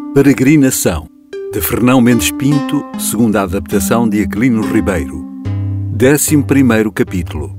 Peregrinação, de Fernão Mendes Pinto, segunda adaptação de Aquilino Ribeiro. 11º capítulo.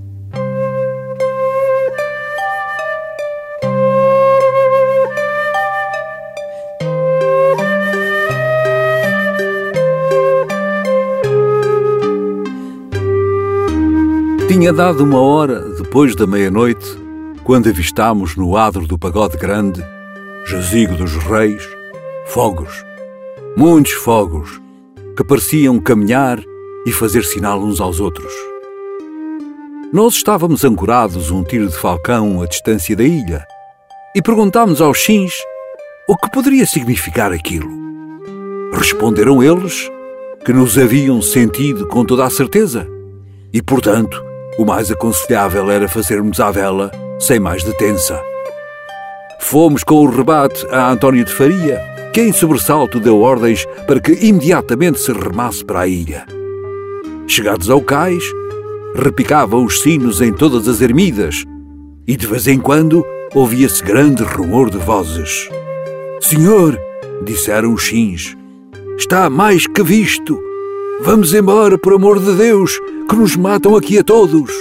Tinha dado 1h depois da meia-noite, quando avistámos no adro do pagode grande, jazigo dos reis, fogos, muitos fogos, que pareciam caminhar e fazer sinal uns aos outros. Nós estávamos ancorados um tiro de falcão à distância da ilha e perguntámos aos chins o que poderia significar aquilo. Responderam eles que nos haviam sentido com toda a certeza e, portanto, o mais aconselhável era fazermos à vela sem mais detença. Fomos com o rebate a António de Faria, que em sobressalto deu ordens para que imediatamente se remasse para a ilha. Chegados ao cais, repicavam os sinos em todas as ermidas e de vez em quando ouvia-se grande rumor de vozes. «Senhor», disseram os chins, «está mais que visto. Vamos embora, por amor de Deus, que nos matam aqui a todos!»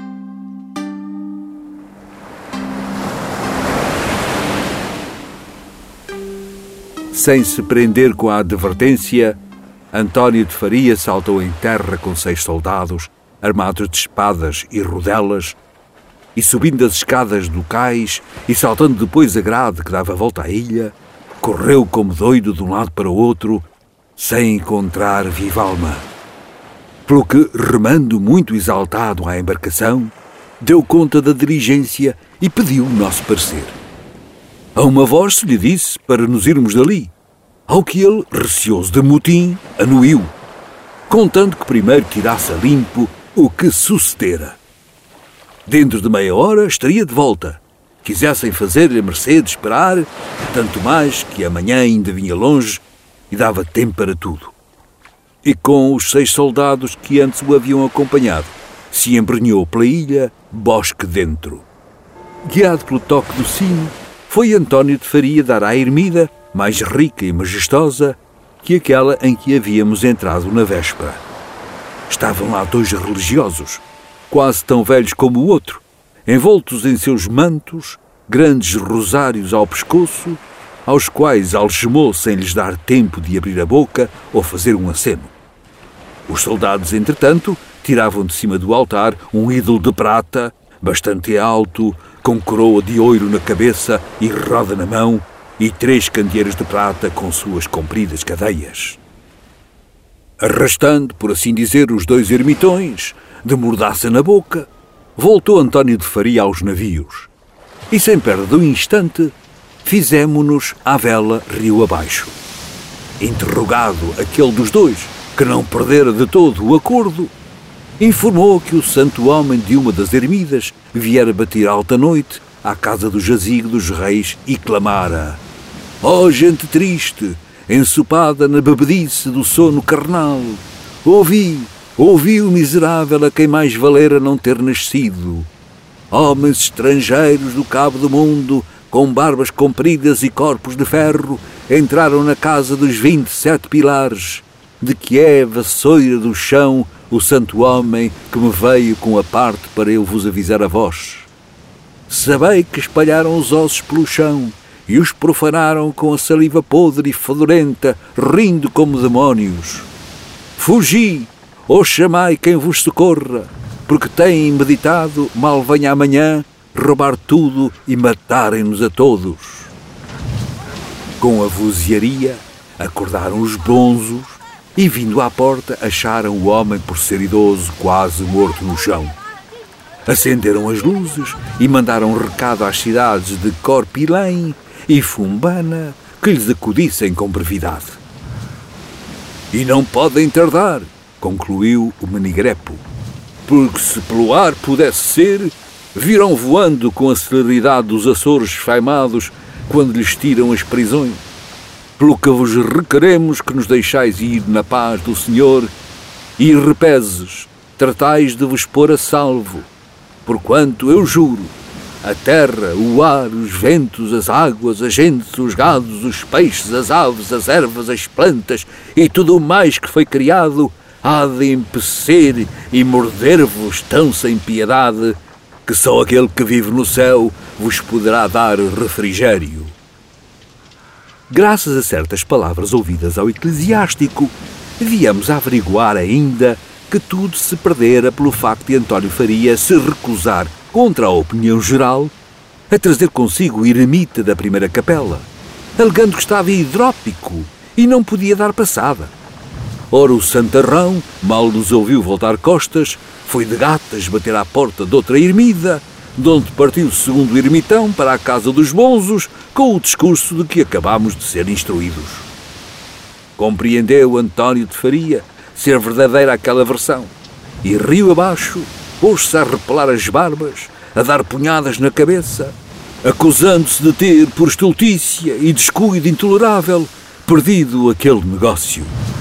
Sem se prender com a advertência, António de Faria saltou em terra com 6 soldados, armados de espadas e rodelas, e subindo as escadas do cais e saltando depois a grade que dava volta à ilha, correu como doido de um lado para o outro, sem encontrar viva alma. Pelo que, remando muito exaltado à embarcação, deu conta da diligência e pediu o nosso parecer. A uma voz se lhe disse para nos irmos dali, ao que ele, receoso de motim, anuiu, contando que primeiro tirasse a limpo o que sucedera. Dentro de meia hora estaria de volta. Quisessem fazer a mercê de esperar, tanto mais que amanhã ainda vinha longe e dava tempo para tudo. E com os 6 soldados que antes o haviam acompanhado, se embrenhou pela ilha, bosque dentro. Guiado pelo toque do sino, foi António de Faria dar à ermida, mais rica e majestosa que aquela em que havíamos entrado na véspera. Estavam lá 2 religiosos, quase tão velhos como o outro, envoltos em seus mantos, grandes rosários ao pescoço, aos quais algemou sem lhes dar tempo de abrir a boca ou fazer um aceno. Os soldados, entretanto, tiravam de cima do altar um ídolo de prata, bastante alto, com coroa de ouro na cabeça e roda na mão, e 3 candeeiros de prata com suas compridas cadeias. Arrastando, por assim dizer, os 2 ermitões, de mordaça na boca, voltou António de Faria aos navios, e sem perda de um instante, fizemo-nos à vela rio abaixo. Interrogado aquele dos 2, que não perdera de todo o acordo, informou que o santo homem de uma das ermidas viera bater alta noite à casa do jazigo dos reis e clamara: «Ó gente triste, ensopada na bebedice do sono carnal, ouvi o miserável a quem mais valera não ter nascido. Homens estrangeiros do cabo do mundo, com barbas compridas e corpos de ferro, entraram na casa dos 27 pilares, de que é vassoura do chão o santo homem que me veio com a parte para eu vos avisar a vós. Sabei que espalharam os ossos pelo chão e os profanaram com a saliva podre e fedorenta, rindo como demónios. Fugi, ou chamai quem vos socorra, porque têm meditado, mal venha amanhã, roubar tudo e matarem-nos a todos.» Com a vozearia, acordaram os bonzos e, vindo à porta, acharam o homem, por ser idoso, quase morto no chão. Acenderam as luzes e mandaram um recado às cidades de Corpilém e Fumbana que lhes acudissem com brevidade. «E não podem tardar», concluiu o menigrepo, «porque se pelo ar pudesse ser, virão voando com a celeridade dos Açores faimados quando lhes tiram as prisões. Pelo que vos requeremos que nos deixais ir na paz do Senhor e, repeses, tratais de vos pôr a salvo, porquanto eu juro, a terra, o ar, os ventos, as águas, as gentes, os gados, os peixes, as aves, as ervas, as plantas e tudo o mais que foi criado há de empecer e morder-vos tão sem piedade que só aquele que vive no céu vos poderá dar refrigério. Graças a certas palavras ouvidas ao eclesiástico, viemos a averiguar ainda que tudo se perdera pelo facto de António Faria se recusar, contra a opinião geral, a trazer consigo o eremita da primeira capela, alegando que estava hidrópico e não podia dar passada. Ora, o santarrão, mal nos ouviu voltar costas, foi de gatas bater à porta de outra ermida, de onde partiu o segundo ermitão para a casa dos bonzos, com o discurso de que acabámos de ser instruídos. Compreendeu António de Faria ser verdadeira aquela versão, e rio abaixo pôs-se a repelar as barbas, a dar punhadas na cabeça, acusando-se de ter, por estultícia e descuido intolerável, perdido aquele negócio.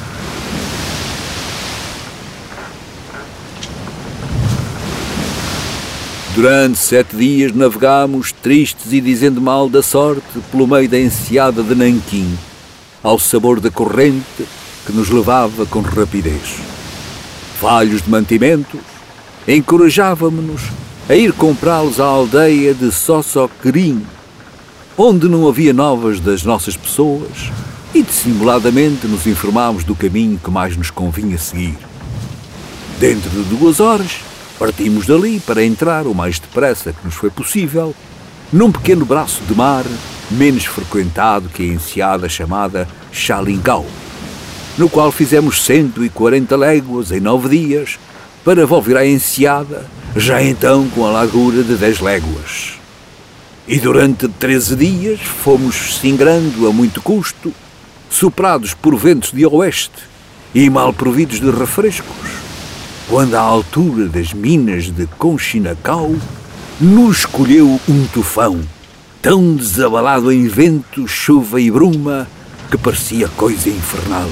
Durante 7 dias navegámos, tristes e dizendo mal da sorte, pelo meio da enseada de Nanquim, ao sabor da corrente que nos levava com rapidez. Falhos de mantimentos, encorajávamos-nos a ir comprá-los à aldeia de Sossoquerim, onde não havia novas das nossas pessoas, e dissimuladamente nos informámos do caminho que mais nos convinha seguir. Dentro de 2 horas, partimos dali para entrar o mais depressa que nos foi possível num pequeno braço de mar menos frequentado que a enseada chamada Xalingau, no qual fizemos 140 léguas em 9 dias para volver à enseada, já então com a largura de 10 léguas. E durante 13 dias fomos singrando a muito custo, soprados por ventos de oeste e mal providos de refrescos, quando à altura das minas de Conchinacau nos escolheu um tufão, tão desabalado em vento, chuva e bruma, que parecia coisa infernal.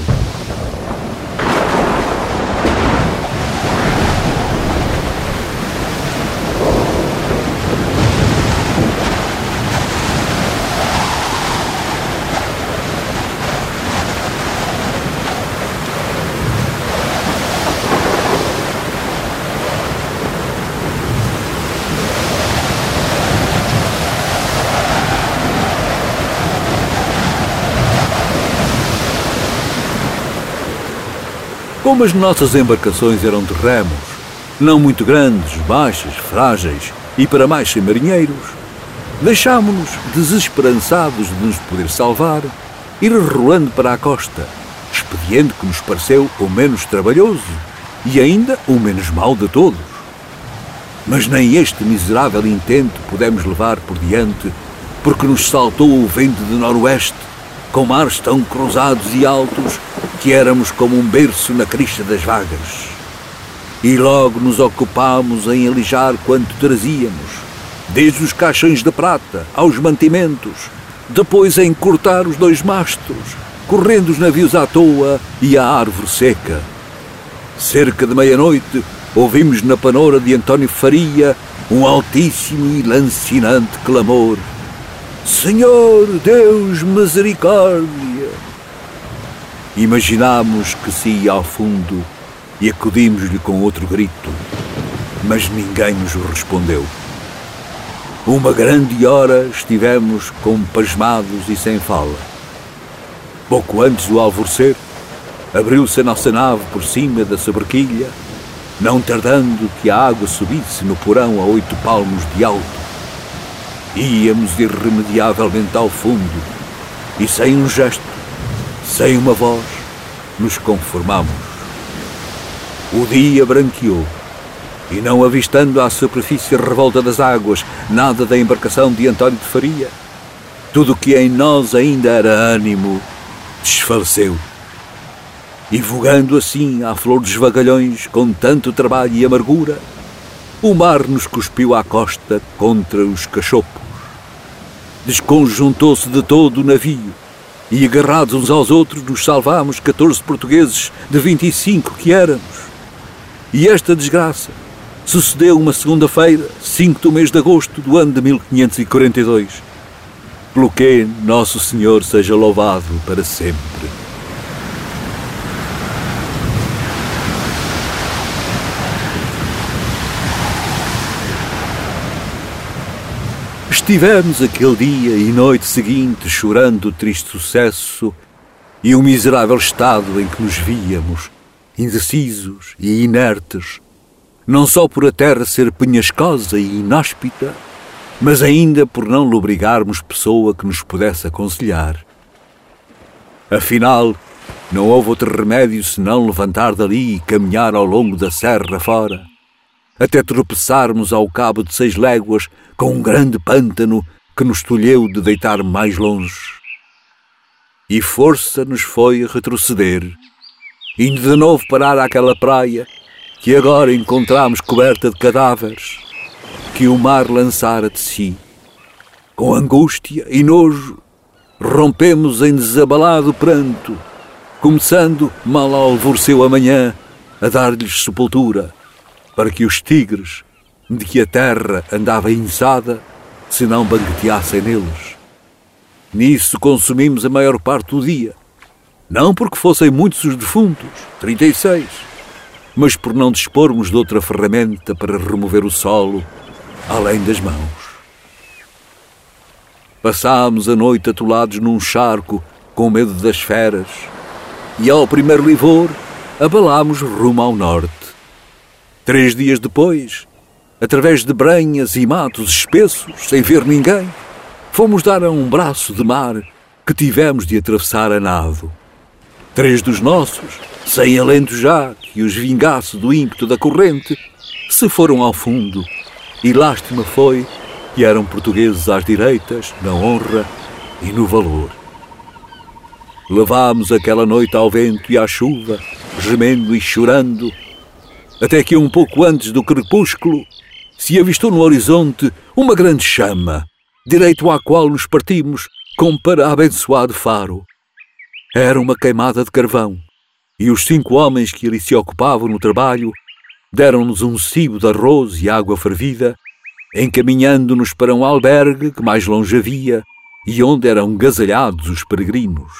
Como as nossas embarcações eram de remos, não muito grandes, baixas, frágeis e para mais sem marinheiros, deixámo-nos desesperançados de nos poder salvar, ir rolando para a costa, expediente que nos pareceu o menos trabalhoso e ainda o menos mau de todos. Mas nem este miserável intento pudemos levar por diante, porque nos saltou o vento de noroeste, com mares tão cruzados e altos que éramos como um berço na crista das vagas. E logo nos ocupámos em alijar quanto trazíamos, desde os caixões de prata aos mantimentos, depois em cortar os 2 mastros, correndo os navios à toa e à árvore seca. Cerca de meia-noite ouvimos na panoura de António Faria um altíssimo e lancinante clamor: Senhor Deus misericórdia! Imaginámos que se ia ao fundo e acudimos-lhe com outro grito, mas ninguém nos respondeu. Uma grande hora estivemos compasmados e sem fala. Pouco antes do alvorecer, abriu-se a nossa nave por cima da sobrequilha, não tardando que a água subisse no porão a 8 palmos de alto. Íamos irremediavelmente ao fundo e sem um gesto, sem uma voz, nos conformamos. O dia branqueou e, não avistando à superfície revolta das águas nada da embarcação de António de Faria, tudo o que em nós ainda era ânimo desfaleceu. E vogando assim à flor dos vagalhões com tanto trabalho e amargura, o mar nos cuspiu à costa contra os cachopos. Desconjuntou-se de todo o navio e, agarrados uns aos outros, nos salvámos 14 portugueses de 25 que éramos. E esta desgraça sucedeu uma segunda-feira, 5 do mês de agosto do ano de 1542, pelo que Nosso Senhor seja louvado para sempre. Estivemos aquele dia e noite seguinte chorando o triste sucesso e o miserável estado em que nos víamos, indecisos e inertes, não só por a terra ser penhascosa e inóspita, mas ainda por não lobrigarmos pessoa que nos pudesse aconselhar. Afinal, não houve outro remédio senão levantar dali e caminhar ao longo da serra fora, até tropeçarmos ao cabo de 6 léguas com um grande pântano que nos tolheu de deitar mais longe. E força nos foi retroceder, indo de novo parar àquela praia que agora encontramos coberta de cadáveres que o mar lançara de si. Com angústia e nojo, rompemos em desabalado pranto, começando, mal alvoreceu a manhã, a dar-lhes sepultura, para que os tigres, de que a terra andava inçada, se não banqueteassem neles. Nisso consumimos a maior parte do dia, não porque fossem muitos os defuntos, 36, mas por não dispormos de outra ferramenta para remover o solo, além das mãos. Passámos a noite atolados num charco, com medo das feras, e ao primeiro livor abalámos rumo ao norte. 3 dias depois, através de brenhas e matos espessos, sem ver ninguém, fomos dar a um braço de mar que tivemos de atravessar a nado. 3 dos nossos, sem alento já que os vingasse do ímpeto da corrente, se foram ao fundo, e lástima foi que eram portugueses às direitas, na honra e no valor. Levámos aquela noite ao vento e à chuva, gemendo e chorando, até que um pouco antes do crepúsculo se avistou no horizonte uma grande chama, direito à qual nos partimos como para abençoado faro. Era uma queimada de carvão, e os 5 homens que ali se ocupavam no trabalho deram-nos um cibo de arroz e água fervida, encaminhando-nos para um albergue que mais longe havia e onde eram agasalhados os peregrinos.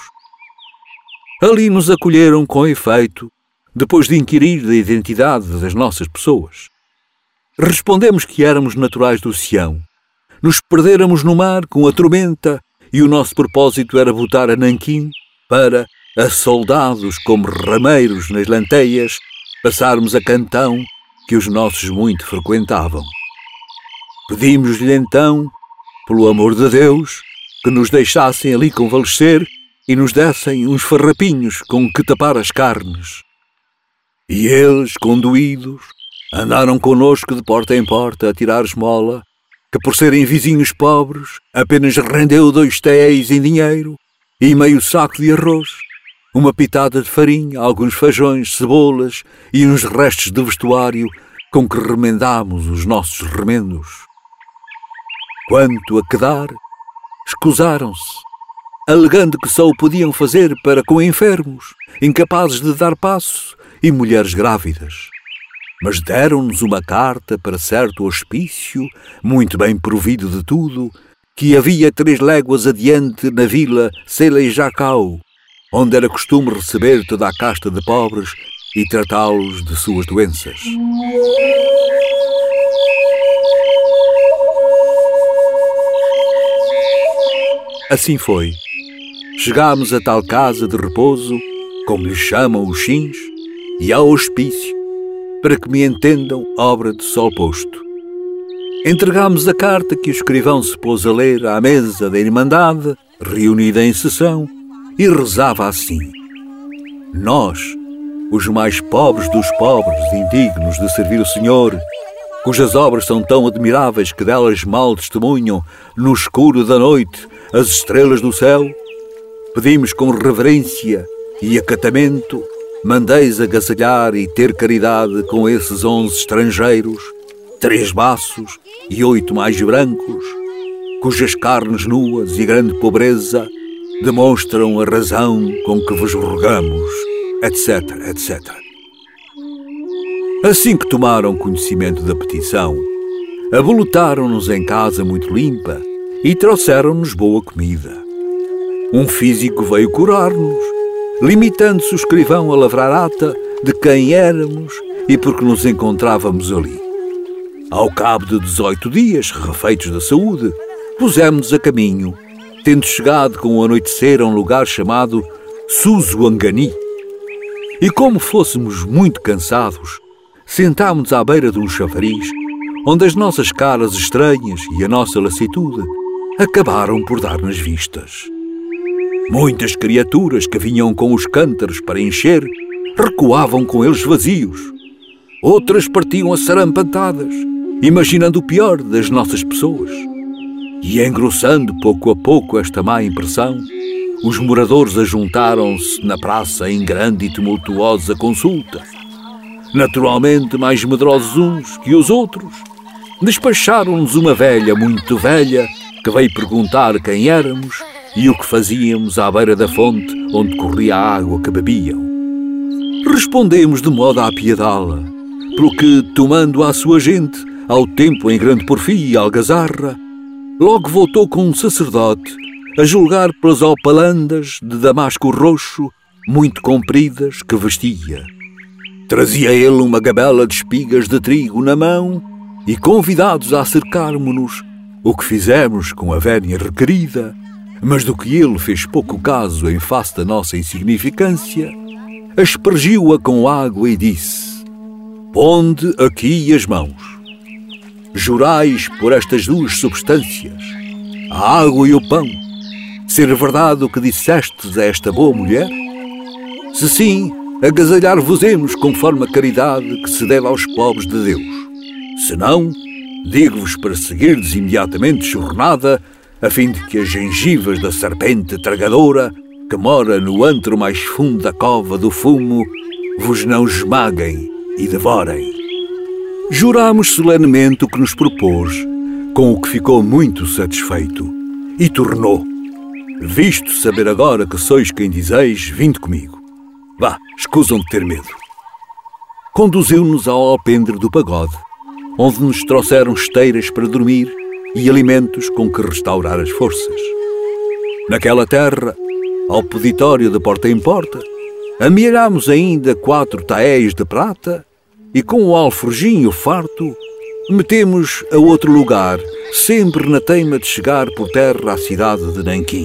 Ali nos acolheram com efeito, depois de inquirir da identidade das nossas pessoas. Respondemos que éramos naturais do Sião. Nos perdéramos no mar com a tormenta e o nosso propósito era voltar a Nanquim para, a soldados como rameiros nas lanteias, passarmos a Cantão que os nossos muito frequentavam. Pedimos-lhe então, pelo amor de Deus, que nos deixassem ali convalescer e nos dessem uns farrapinhos com que tapar as carnes. E eles, conduídos, andaram connosco de porta em porta a tirar esmola, que por serem vizinhos pobres apenas rendeu 2 téeis em dinheiro e meio saco de arroz, uma pitada de farinha, alguns feijões, cebolas e uns restos de vestuário com que remendámos os nossos remendos. Quanto a quedar, escusaram-se, alegando que só o podiam fazer para com enfermos, incapazes de dar passo e mulheres grávidas. Mas deram-nos uma carta para certo hospício, muito bem provido de tudo, que havia 3 léguas adiante na vila Seleijacal, onde era costume receber toda a casta de pobres e tratá-los de suas doenças. Assim foi. Chegámos a tal casa de repouso, como lhe chamam os chins, e ao hospício, para que me entendam, obra de sol posto. Entregámos a carta que o escrivão se pôs a ler à mesa da Irmandade, reunida em sessão, e rezava assim: Nós, os mais pobres dos pobres, indignos de servir o Senhor, cujas obras são tão admiráveis que delas mal testemunham, no escuro da noite, as estrelas do céu, pedimos com reverência e acatamento, mandeis agasalhar e ter caridade com esses 11 estrangeiros, 3 baços e 8 mais brancos, cujas carnes nuas e grande pobreza demonstram a razão com que vos rogamos, etc, etc. Assim que tomaram conhecimento da petição, abolotaram-nos em casa muito limpa e trouxeram-nos boa comida. Um físico veio curar-nos, limitando-se o escrivão a lavrar ata de quem éramos e porque nos encontrávamos ali. Ao cabo de 18 dias, refeitos da saúde, pusemos-nos a caminho, tendo chegado com o anoitecer a um lugar chamado Suzuangani. E como fôssemos muito cansados, sentámos-nos à beira de um chafariz, onde as nossas caras estranhas e a nossa lassitude acabaram por dar nas vistas. Muitas criaturas que vinham com os cântaros para encher recuavam com eles vazios. Outras partiam assarampantadas, imaginando o pior das nossas pessoas. E engrossando pouco a pouco esta má impressão, os moradores ajuntaram-se na praça em grande e tumultuosa consulta. Naturalmente mais medrosos uns que os outros, despacharam-nos uma velha muito velha que veio perguntar quem éramos e o que fazíamos à beira da fonte onde corria a água que bebiam. Respondemos de modo a apiedá-la, pelo que, tomando à sua gente, ao tempo em grande porfia e algazarra, logo voltou com um sacerdote a julgar pelas opalandas de damasco roxo, muito compridas, que vestia. Trazia ele uma gabela de espigas de trigo na mão e, convidados a acercarmos-nos, o que fizemos com a vénia requerida, mas do que ele fez pouco caso em face da nossa insignificância, aspergiu-a com água e disse: "Ponde aqui as mãos. Jurais por estas duas substâncias, a água e o pão, ser verdade o que dissestes a esta boa mulher? Se sim, agasalhar-vos-emos conforme a caridade que se deve aos pobres de Deus. Se não, digo-vos para seguirdes imediatamente jornada, a fim de que as gengivas da serpente tragadora, que mora no antro mais fundo da cova do fumo, vos não esmaguem e devorem." Jurámos solenemente o que nos propôs, com o que ficou muito satisfeito, e tornou: "Visto saber agora que sois quem dizeis, vinde comigo. Vá, escusam de ter medo." Conduziu-nos ao alpendre do pagode, onde nos trouxeram esteiras para dormir e alimentos com que restaurar as forças. Naquela terra, ao peditório de porta em porta, amealhámos ainda 4 taéis de prata e, com o alforjinho farto, metemos a outro lugar, sempre na teima de chegar por terra à cidade de Nanquim.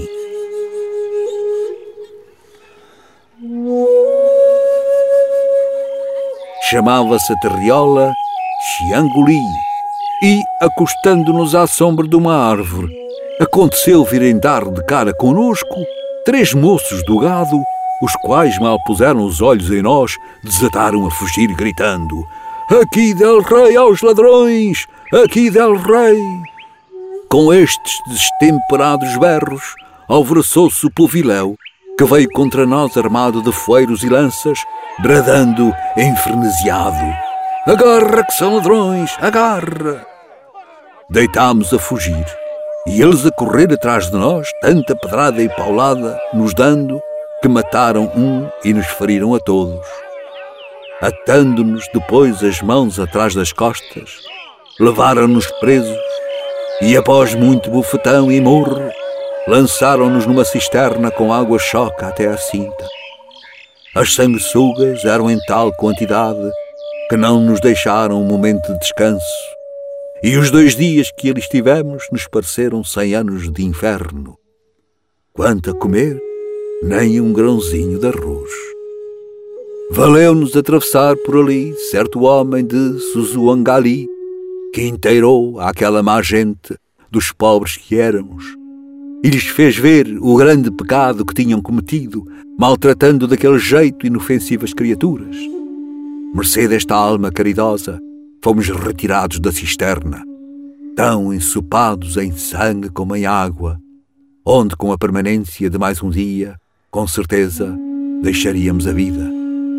Chamava-se a terriola Xianguli e, acostando-nos à sombra de uma árvore, aconteceu virem dar de cara conosco 3 moços do gado, os quais, mal puseram os olhos em nós, desataram a fugir gritando: "Aqui del rei aos ladrões! Aqui del rei!" Com estes destemperados berros, alvoroçou-se o povileu, que veio contra nós armado de foeiros e lanças, bradando enfrenesiado: "Agarra que são ladrões! Agarra!" Deitámos a fugir, e eles a correr atrás de nós, tanta pedrada e paulada nos dando, que mataram um e nos feriram a todos. Atando-nos depois as mãos atrás das costas, levaram-nos presos e, após muito bufetão e murro, lançaram-nos numa cisterna com água choca até à cinta. As sanguessugas eram em tal quantidade que não nos deixaram um momento de descanso, e os 2 dias que ali estivemos nos pareceram 100 anos de inferno. Quanto a comer, nem um grãozinho de arroz. Valeu-nos atravessar por ali certo homem de Suzuangali, que inteirou àquela má gente dos pobres que éramos, e lhes fez ver o grande pecado que tinham cometido, maltratando daquele jeito inofensivas criaturas. Mercê desta alma caridosa, fomos retirados da cisterna, tão ensopados em sangue como em água, onde, com a permanência de mais um dia, com certeza, deixaríamos a vida.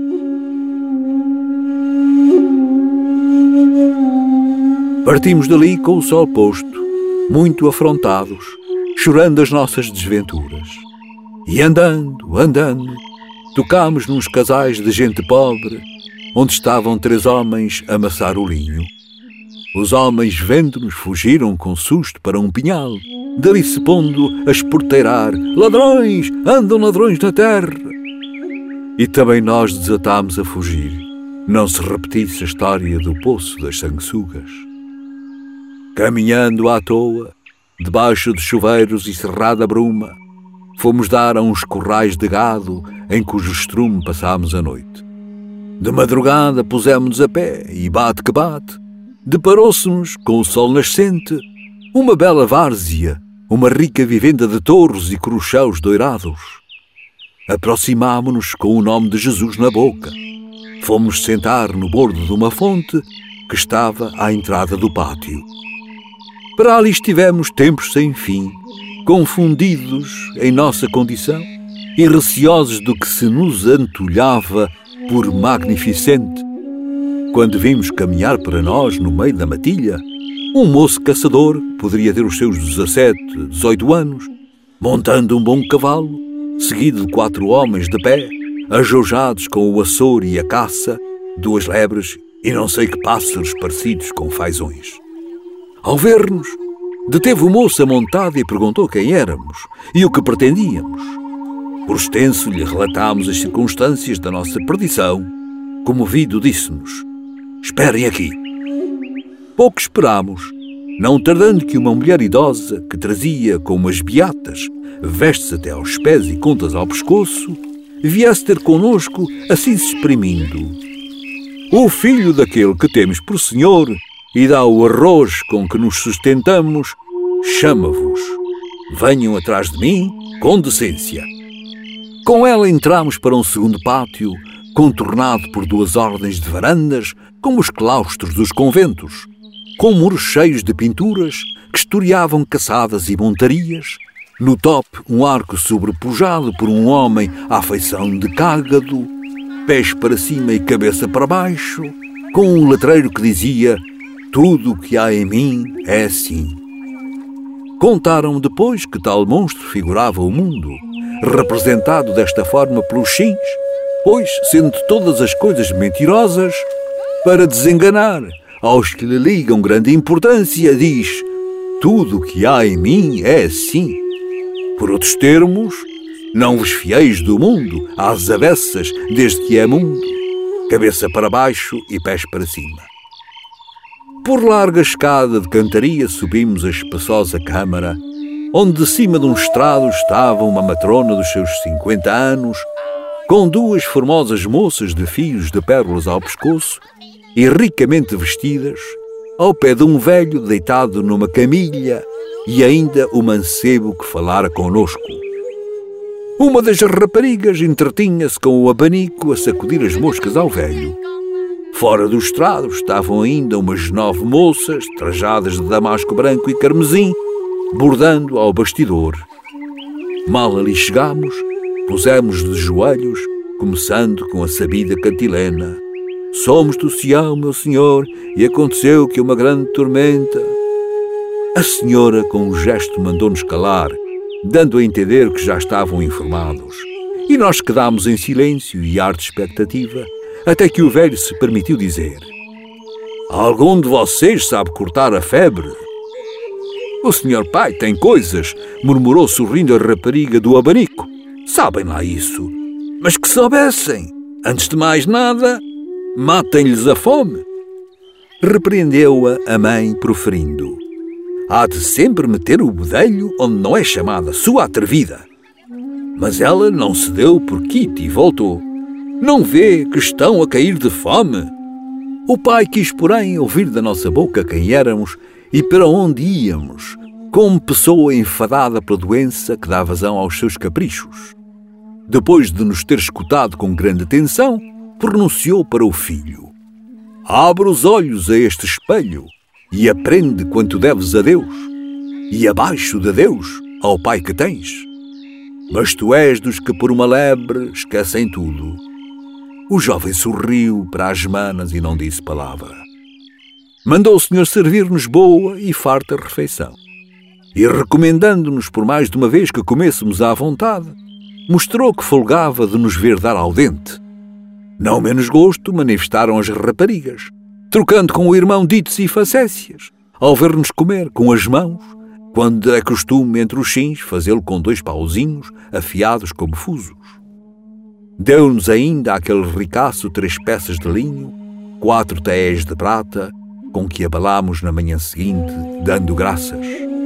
Partimos dali com o sol posto, muito afrontados, chorando as nossas desventuras. E andando, tocámos nos casais de gente pobre, onde estavam 3 homens a amassar o linho. Os homens, vendo-nos, fugiram com susto para um pinhal, dali se pondo a esporteirar: ladrões! Andam ladrões na terra! E também nós desatámos a fugir, não se repetisse a história do poço das sanguessugas. Caminhando à toa, debaixo de chuveiros e cerrada bruma, fomos dar a uns corrais de gado em cujo estrume passámos a noite. De madrugada pusemos-nos a pé e bate que bate, deparou-se-nos, com o sol nascente, uma bela várzea, uma rica vivenda de touros e crochêus doirados. Aproximámo-nos com o nome de Jesus na boca. Fomos sentar no bordo de uma fonte que estava à entrada do pátio. Para ali estivemos tempos sem fim, confundidos em nossa condição e receosos do que se nos antolhava por magnificente, quando vimos caminhar para nós, no meio da matilha, um moço caçador, poderia ter os seus 17, 18 anos, montando um bom cavalo, seguido de 4 homens de pé, ajojados com o açor e a caça, 2 lebres e não sei que pássaros parecidos com fazões. Ao ver-nos, deteve o moço a montada e perguntou quem éramos e o que pretendíamos. Por extenso lhe relatámos as circunstâncias da nossa perdição. Comovido, disse-nos: esperem aqui. Pouco esperámos, não tardando que uma mulher idosa, que trazia com umas beatas, vestes até aos pés e contas ao pescoço, viesse ter connosco, assim se exprimindo: o filho daquele que temos por senhor e dá o arroz com que nos sustentamos, chama-vos. Venham atrás de mim com decência. Com ela entramos para um segundo pátio, contornado por 2 ordens de varandas, como os claustros dos conventos, com muros cheios de pinturas que historiavam caçadas e montarias. No tope, um arco sobrepujado por um homem à feição de cágado, pés para cima e cabeça para baixo, com um letreiro que dizia: tudo o que há em mim é assim. Contaram depois que tal monstro figurava o mundo, representado desta forma pelos chins, pois, sendo todas as coisas mentirosas, para desenganar aos que lhe ligam grande importância, diz: tudo o que há em mim é assim. Por outros termos, não vos fieis do mundo às avessas desde que é mundo, cabeça para baixo e pés para cima. Por larga escada de cantaria subimos a espaçosa câmara, onde de cima de um estrado estava uma matrona dos seus 50 anos, com 2 formosas moças de fios de pérolas ao pescoço e ricamente vestidas, ao pé de um velho deitado numa camilha e ainda o mancebo que falara connosco. Uma das raparigas entretinha-se com o abanico a sacudir as moscas ao velho. Fora do estrado estavam ainda umas 9 moças, trajadas de damasco branco e carmesim, bordando ao bastidor. Mal ali chegámos, pusemos de joelhos, começando com a sabida cantilena: somos do Sião, meu senhor, e aconteceu que uma grande tormenta. A senhora, com um gesto, mandou-nos calar, dando a entender que já estavam informados. E nós quedámos em silêncio e ar de expectativa, até que o velho se permitiu dizer: algum de vocês sabe cortar a febre? O senhor pai tem coisas, murmurou sorrindo a rapariga do abanico. Sabem lá isso. Mas que soubessem, antes de mais nada, matem-lhes a fome. Repreendeu-a a mãe, proferindo: há de sempre meter o bedelho onde não é chamada sua atrevida. Mas ela não se deu por quite e voltou: não vê que estão a cair de fome? O pai quis, porém, ouvir da nossa boca quem éramos e para onde íamos, como pessoa enfadada pela doença que dá vazão aos seus caprichos. Depois de nos ter escutado com grande atenção, pronunciou para o filho: abre os olhos a este espelho e aprende quanto deves a Deus, e abaixo de Deus ao pai que tens. Mas tu és dos que por uma lebre esquecem tudo. O jovem sorriu para as manas e não disse palavra. Mandou o senhor servir-nos boa e farta refeição. E recomendando-nos por mais de uma vez que comêssemos à vontade, mostrou que folgava de nos ver dar ao dente. Não menos gosto manifestaram as raparigas, trocando com o irmão ditos e facécias, ao ver-nos comer com as mãos, quando é costume entre os sims fazê-lo com 2 pauzinhos afiados como fusos. Deu-nos ainda aquele ricaço 3 peças de linho, 4 téis de prata, com que abalámos na manhã seguinte, dando graças.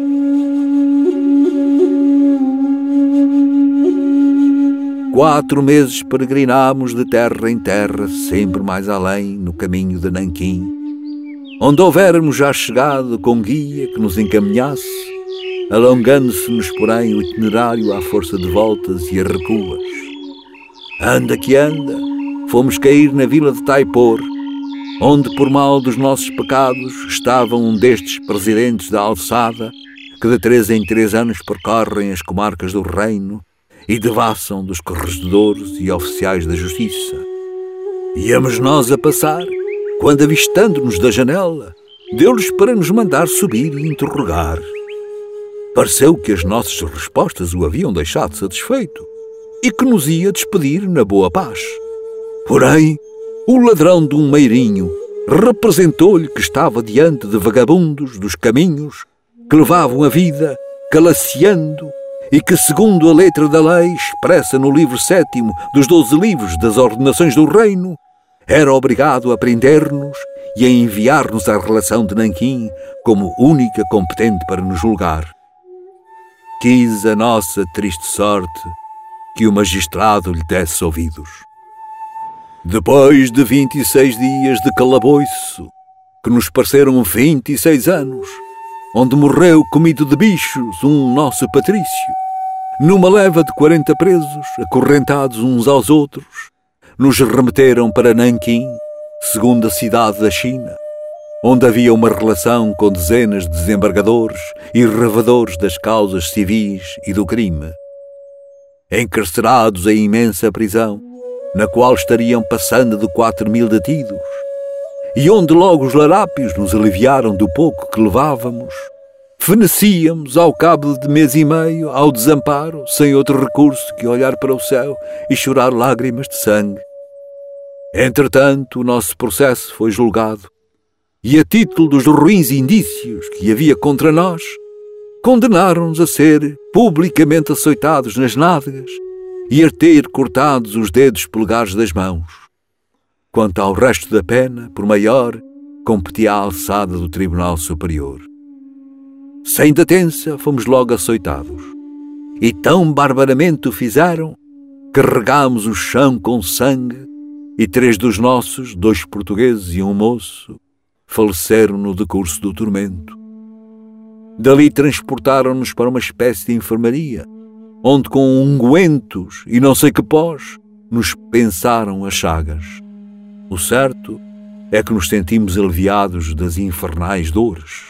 Quatro meses peregrinámos de terra em terra, sempre mais além, no caminho de Nanquim, onde houvéramos já chegado com guia que nos encaminhasse, alongando-se-nos, porém, o itinerário à força de voltas e recuas. Anda que anda, fomos cair na vila de Taipor, onde, por mal dos nossos pecados, estava um destes presidentes da alçada que de 3 em 3 anos percorrem as comarcas do reino e devassam dos corregedores e oficiais da justiça. Íamos nós a passar, quando, avistando-nos da janela, deu-lhes para nos mandar subir e interrogar. Pareceu que as nossas respostas o haviam deixado satisfeito e que nos ia despedir na boa paz. Porém, o ladrão de um meirinho representou-lhe que estava diante de vagabundos dos caminhos que levavam a vida calaciando e que, segundo a letra da lei expressa no livro 7º dos 12 livros das ordenações do reino, era obrigado a prender-nos e a enviar-nos à relação de Nanquim como única competente para nos julgar. Quis a nossa triste sorte que o magistrado lhe desse ouvidos. Depois de 26 dias de calabouço, que nos pareceram 26 anos, onde morreu comido de bichos um nosso patrício, numa leva de 40 presos, acorrentados uns aos outros, nos remeteram para Nanquim, segunda cidade da China, onde havia uma relação com dezenas de desembargadores e revedores das causas civis e do crime. Encarcerados em imensa prisão, na qual estariam passando de 4.000 detidos, e onde logo os larápios nos aliviaram do pouco que levávamos, fenecíamos ao cabo de mês e meio ao desamparo, sem outro recurso que olhar para o céu e chorar lágrimas de sangue. Entretanto, o nosso processo foi julgado, e a título dos ruins indícios que havia contra nós, condenaram-nos a ser publicamente açoitados nas nádegas e a ter cortados os dedos polegares das mãos. Quanto ao resto da pena, por maior, competia à alçada do Tribunal Superior. Sem detença, fomos logo açoitados, e tão barbaramente o fizeram que regámos o chão com sangue, e 3 dos nossos, 2 portugueses e um moço, faleceram no decurso do tormento. Dali transportaram-nos para uma espécie de enfermaria, onde com ungüentos e não sei que pós, nos pensaram as chagas. O certo é que nos sentimos aliviados das infernais dores.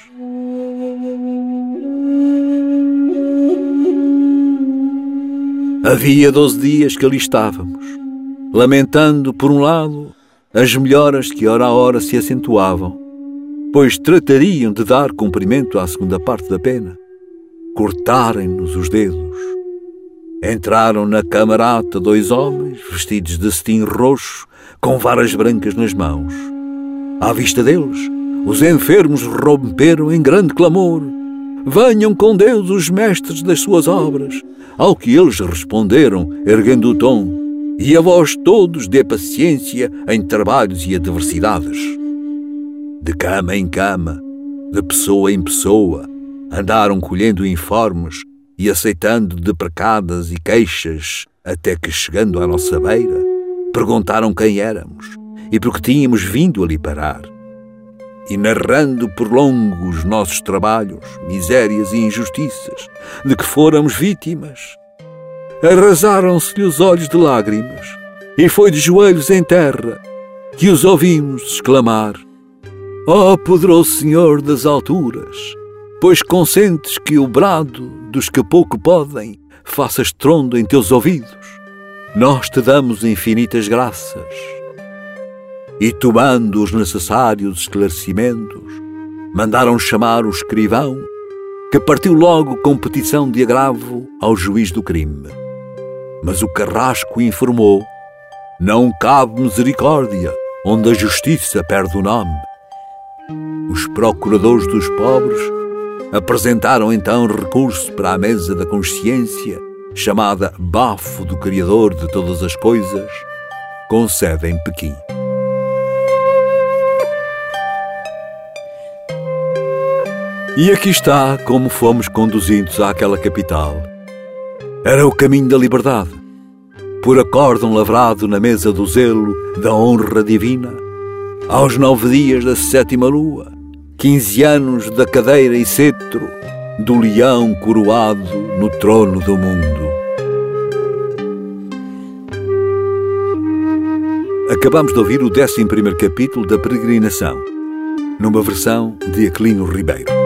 Havia 12 dias que ali estávamos, lamentando, por um lado, as melhoras que hora a hora se acentuavam, pois tratariam de dar cumprimento à segunda parte da pena. Cortarem-nos os dedos. Entraram na camarata 2 homens, vestidos de cetim roxo, com varas brancas nas mãos. À vista deles, os enfermos romperam em grande clamor: venham com Deus os mestres das suas obras. Ao que eles responderam, erguendo o tom: e a vós todos dê paciência em trabalhos e adversidades. De cama em cama, de pessoa em pessoa, andaram colhendo informes e aceitando deprecadas e queixas, até que, chegando à nossa beira, perguntaram quem éramos e por que tínhamos vindo ali parar. E narrando por longo os nossos trabalhos, misérias e injustiças de que fôramos vítimas, arrasaram-se-lhe os olhos de lágrimas, e foi de joelhos em terra que os ouvimos exclamar: ó poderoso Senhor das alturas, pois consentes que o brado dos que pouco podem faça estrondo em teus ouvidos, nós te damos infinitas graças. E, tomando os necessários esclarecimentos, mandaram chamar o escrivão, que partiu logo com petição de agravo ao juiz do crime. Mas o carrasco informou: Não cabe misericórdia onde a justiça perde o nome. Os procuradores dos pobres apresentaram então recurso para a mesa da consciência, chamada bafo do Criador de todas as coisas, com sede em Pequim. E aqui está como fomos conduzidos àquela capital. Era o caminho da liberdade, por acórdão lavrado na mesa do zelo da honra divina, aos 9 dias da 7ª lua, 15 anos da cadeira e cetro do leão coroado no trono do mundo. Acabamos de ouvir o 11º capítulo da Peregrinação, numa versão de Aquilino Ribeiro.